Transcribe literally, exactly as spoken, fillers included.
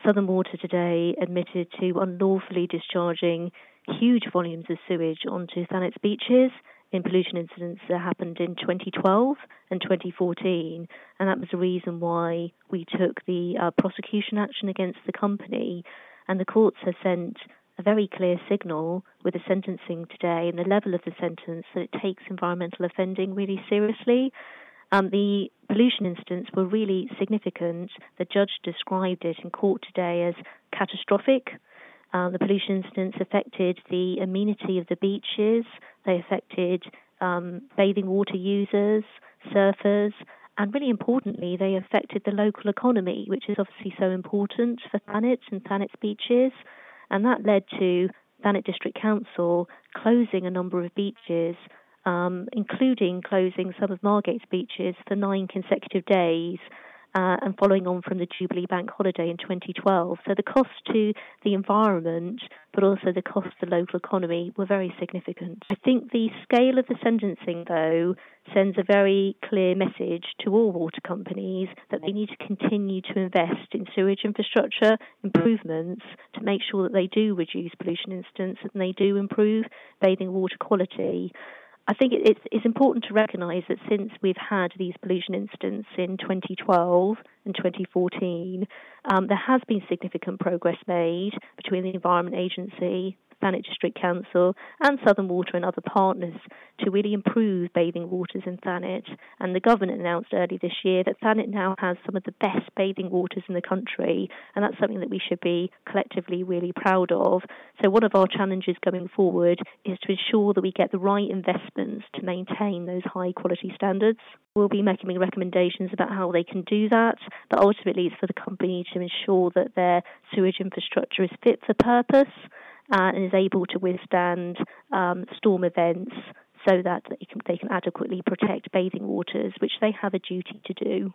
Southern Water today admitted to unlawfully discharging huge volumes of sewage onto Thanet's beaches in pollution incidents that happened in twenty twelve and twenty fourteen, and that was the reason why we took the uh, prosecution action against the company. And the courts have sent a very clear signal with the sentencing today and the level of the sentence that it takes environmental offending really seriously. Um, the pollution incidents were really significant. The judge described it in court today as catastrophic. Uh, the pollution incidents affected the amenity of the beaches. They affected um, bathing water users, surfers, and really importantly, they affected the local economy, which is obviously so important for Thanet and Thanet's beaches. And that led to Thanet District Council closing a number of beaches, um, including closing some of Margate's beaches for nine consecutive days, uh, and following on from the Jubilee Bank holiday in twenty twelve. So the cost to the environment, but also the cost to the local economy, were very significant. I think the scale of the sentencing, though, sends a very clear message to all water companies that they need to continue to invest in sewage infrastructure improvements to make sure that they do reduce pollution incidents and they do improve bathing water quality. I think it's, it's important to recognise that since we've had these pollution incidents in twenty twelve and twenty fourteen, um, there has been significant progress made between the Environment Agency, Thanet District Council and Southern Water and other partners to really improve bathing waters in Thanet. And the government announced early this year that Thanet now has some of the best bathing waters in the country, and that's something that we should be collectively really proud of. So one of our challenges going forward is to ensure that we get the right investments to maintain those high quality standards. We'll be making recommendations about how they can do that, but ultimately it's for the company to ensure that their sewage infrastructure is fit for purpose Uh, and is able to withstand um, storm events so that they can, they can adequately protect bathing waters, which they have a duty to do.